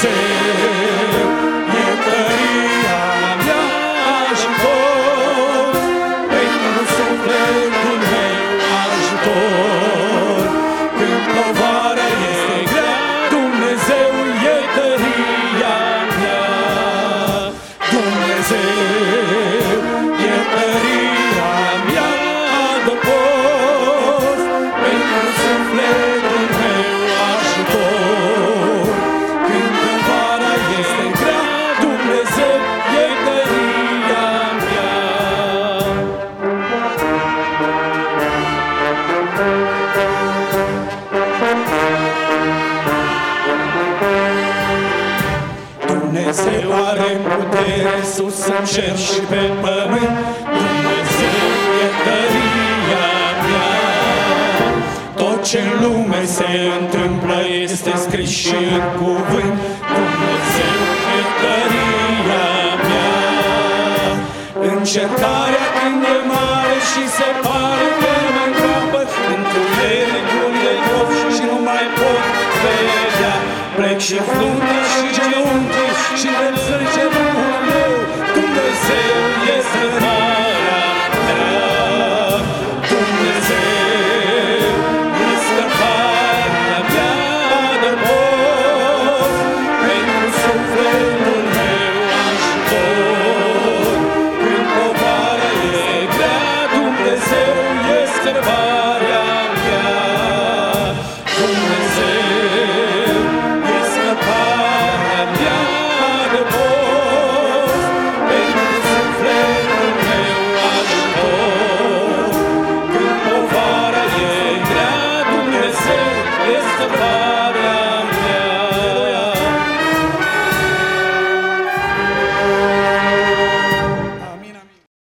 e tăria mea, ajutor, pentru sufletul meu ajutor. Când povara este grea, Dumnezeu e tăria mea. Dumnezeu e tăria mea, adăpost, pentru sufletul meu ajutor. Când povara este grea, Dumnezeu e tăria mea. Dumnezeu are putere sus în cer și pe pământ. Dumnezeu e tăria mea. Tot ce în lume se întâmplă este scris și în cuvânt. Dumnezeu e tăria mea. Încercarea când e mare și se pare că mă încapă, întunericul e grof și nu mai pot vedea. Plec și frunte și genunchi și de sângerul meu, Dumnezeu este stăpânirea mea. Dumnezeu e stăpânirea mea, adăpost, pentru sufletul meu ajutor. Când povara e grea, Dumnezeu e stăpânirea mea. Dumnezeu este